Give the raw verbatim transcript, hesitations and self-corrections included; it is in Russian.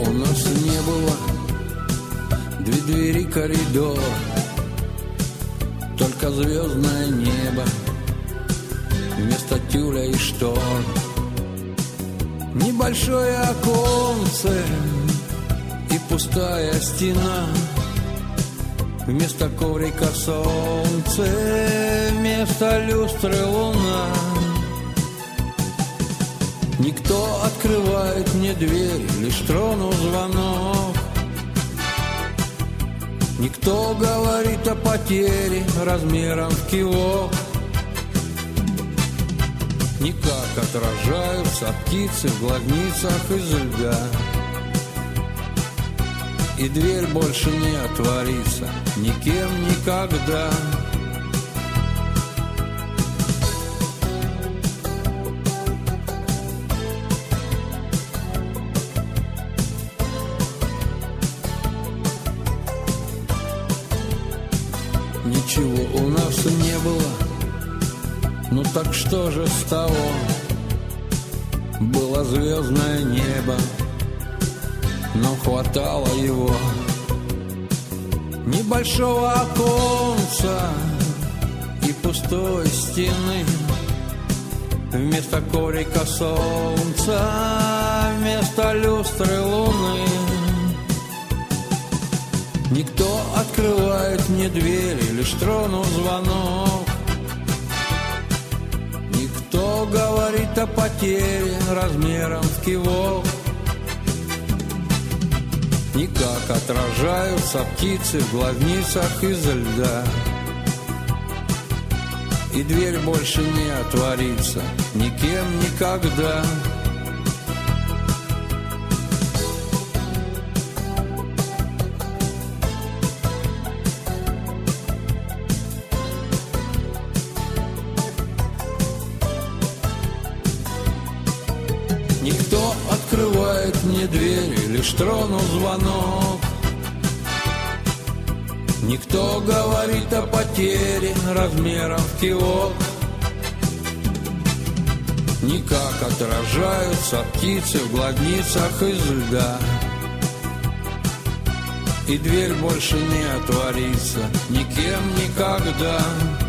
у нас не было, две двери, коридор, только звездное небо вместо тюля и штор. Небольшое оконце и пустая стена, вместо коврика солнце, вместо люстры луна. Никто открывает мне дверь, лишь трону звонок. Никто говорит о потере размером в кивок. Никак отражаются птицы в глазницах из льда, и дверь больше не отворится никем никогда. Ничего у нас не было, ну так что же с того? Было звездное небо, но хватало его. Небольшого оконца и пустой стены, вместо коврика солнца, вместо люстры луны. Никто открывает мне двери, лишь трону звонок. Никто говорит о потере размером в кивок. Никак отражаются птицы в глазницах из льда, и дверь больше не отворится никем никогда. Никто открывает мне двери, лишь трону звонок. Никто говорит о потере размером в кивок. Никак отражаются птицы в глазницах из льда, и дверь больше не отворится никем никогда.